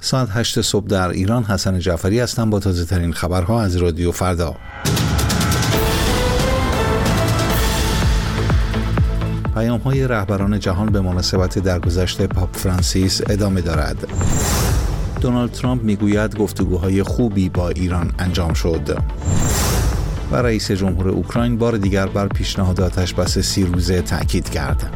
ساعت 8 صبح در ایران. حسن جعفری هستم با تازه ترین خبرها از رادیو فردا. پیام‌های رهبران جهان به مناسبت درگذشت پاپ فرانسیس ادامه دارد. دونالد ترامپ میگوید گفتگوهای خوبی با ایران انجام شد. و رئیس جمهور اوکراین بار دیگر بر پیشنهاد آتش‌بس 30 روزه تأکید کرد.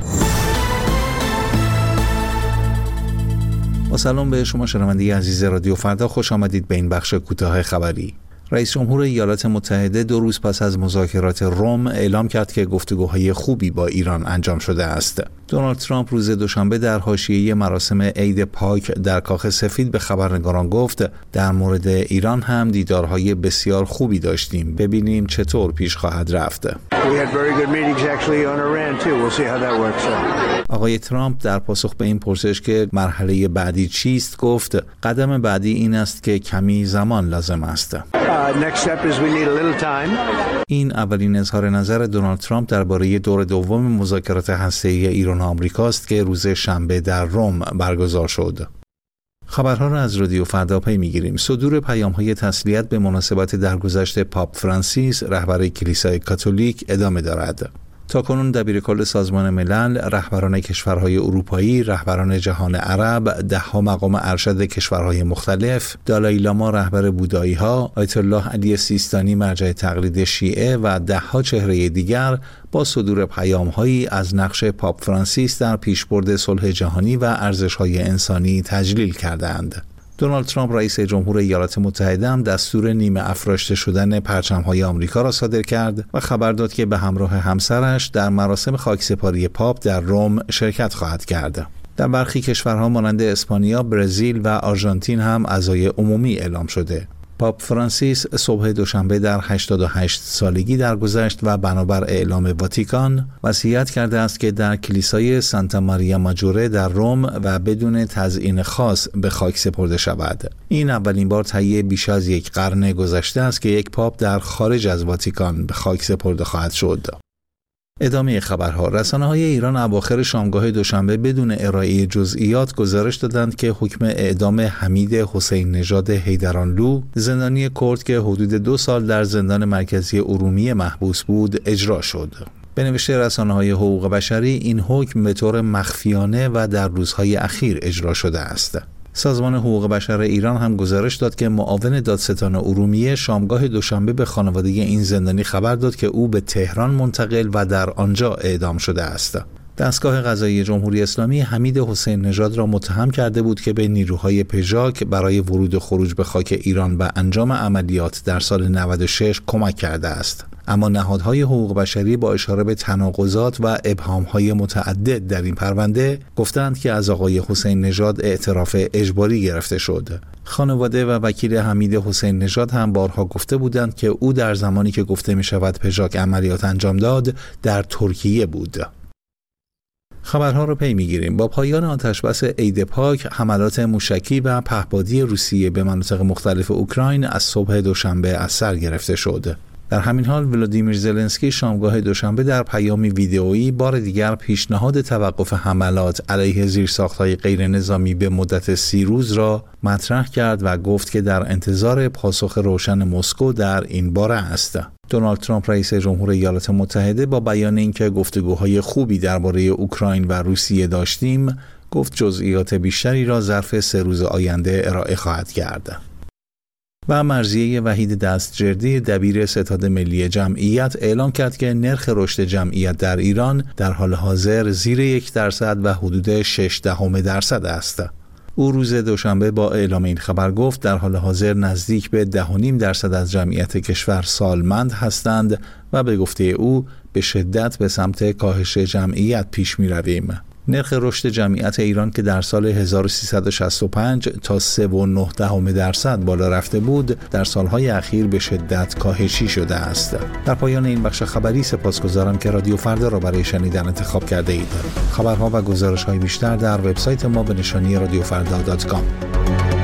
با سلام به شما شنونده عزیز رادیو فردا، خوش آمدید به این بخش کوتاه خبری. رئیس جمهور ایالات متحده 2 روز پس از مذاکرات روم اعلام کرد که گفتگوهای خوبی با ایران انجام شده است. دونالد ترامپ روز دوشنبه در حاشیه مراسم عید پاک در کاخ سفید به خبرنگاران گفت در مورد ایران هم دیدارهای بسیار خوبی داشتیم. ببینیم چطور پیش خواهد رفت. آقای ترامپ در پاسخ به این پرسش که مرحله بعدی چیست گفت قدم بعدی این است که کمی زمان لازم است. این اولین اظهار نظر دونالد ترامپ درباره دور دوم مذاکرات هسته‌ای ایران و آمریکاست که روز شنبه در روم برگزار شد. خبرها را از رادیو فردا پی می‌گیریم. صدور پیام‌های تسلیت به مناسبت درگذشت پاپ فرانسیس رهبر کلیسای کاتولیک ادامه دارد. تاکنون دبیرکل سازمان ملل، رهبران کشورهای اروپایی، رهبران جهان عرب، 10 مقام ارشد کشورهای مختلف، دالای لاما رهبر بودایی‌ها، آیت الله علی سیستانی مرجع تقلید شیعه و 10 چهره دیگر با صدور پیام‌هایی از نقش پاپ فرانسیس در پیشبرد صلح جهانی و ارزش‌های انسانی تجلیل کردند. دونالد ترامپ رئیس جمهور ایالات متحده هم دستور نیمه افراشته شدن پرچم‌های آمریکا را صادر کرد و خبر داد که به همراه همسرش در مراسم خاکسپاری پاپ در روم شرکت خواهد کرد. در برخی کشورها مانند اسپانیا، برزیل و آرژانتین هم عزای عمومی اعلام شده. پاپ فرانسیس صبح دوشنبه در 88 سالگی درگذشت و بنابر اعلام واتیکان وصیت کرده است که در کلیسای سانتا ماریا ماجوره در روم و بدون تزیین خاص به خاک سپرده شود. این اولین بار طی بیش از 1 قرن گذشته است که یک پاپ در خارج از واتیکان به خاک سپرده خواهد شد. ادامه خبرها. رسانه‌های ایران اواخر شامگاه دوشنبه بدون ارائه جزئیات گزارش دادند که حکم اعدام حمید حسین نژاد حیدرانلو، زندانی کرد که حدود 2 سال در زندان مرکزی ارومیه محبوس بود، اجرا شد. به نوشته رسانه‌های حقوق بشری این حکم به طور مخفیانه و در روزهای اخیر اجرا شده است. سازمان حقوق بشر ایران هم گزارش داد که معاون دادستان ارومیه شامگاه دوشنبه به خانواده این زندانی خبر داد که او به تهران منتقل و در آنجا اعدام شده است. دستگاه قضایی جمهوری اسلامی حمید حسین نژاد را متهم کرده بود که به نیروهای پژاک برای ورود و خروج به خاک ایران و انجام عملیات در سال 96 کمک کرده است. اما نهادهای حقوق بشری با اشاره به تناقضات و ابهام‌های متعدد در این پرونده گفتند که از آقای حسین نژاد اعتراف اجباری گرفته شد. خانواده و وکیل حمید حسین نژاد هم بارها گفته بودند که او در زمانی که گفته می‌شود پژاک عملیات انجام داد در ترکیه بود. خبرها رو پی می‌گیریم. با پایان آتش‌بس عید پاک، حملات موشکی و پهپادی روسیه به مناطق مختلف اوکراین از صبح دوشنبه از سر گرفته شد. در همین حال ولادیمیر زلنسکی شامگاه دوشنبه در پیامی ویدئویی بار دیگر پیشنهاد توقف حملات علیه زیرساخت‌های غیر نظامی به مدت 30 روز را مطرح کرد و گفت که در انتظار پاسخ روشن مسکو در این باره است. دونالد ترامپ رئیس جمهور ایالات متحده با بیان اینکه گفتگوهای خوبی درباره اوکراین و روسیه داشتیم، گفت جزئیات بیشتری را ظرف 3 روز آینده ارائه خواهد کرد. و مرضیه وحید دستجردی دبیر ستاد ملی جمعیت اعلام کرد که نرخ رشد جمعیت در ایران در حال حاضر زیر 1% و حدود 0.6% است. او روز دوشنبه با اعلام این خبر گفت در حال حاضر نزدیک به 10.5% از جمعیت کشور سالمند هستند و به گفته او به شدت به سمت کاهش جمعیت پیش می رویم. نرخ رشد جمعیت ایران که در سال 1365 تا 3.9% بالا رفته بود، در سالهای اخیر به شدت کاهشی شده است. در پایان این بخش خبری سپاسگزارم که رادیو فردا را برای شنیدن انتخاب کرده اید. خبرها و گزارش‌های بیشتر در وبسایت ما به نشانی radiofrda.com.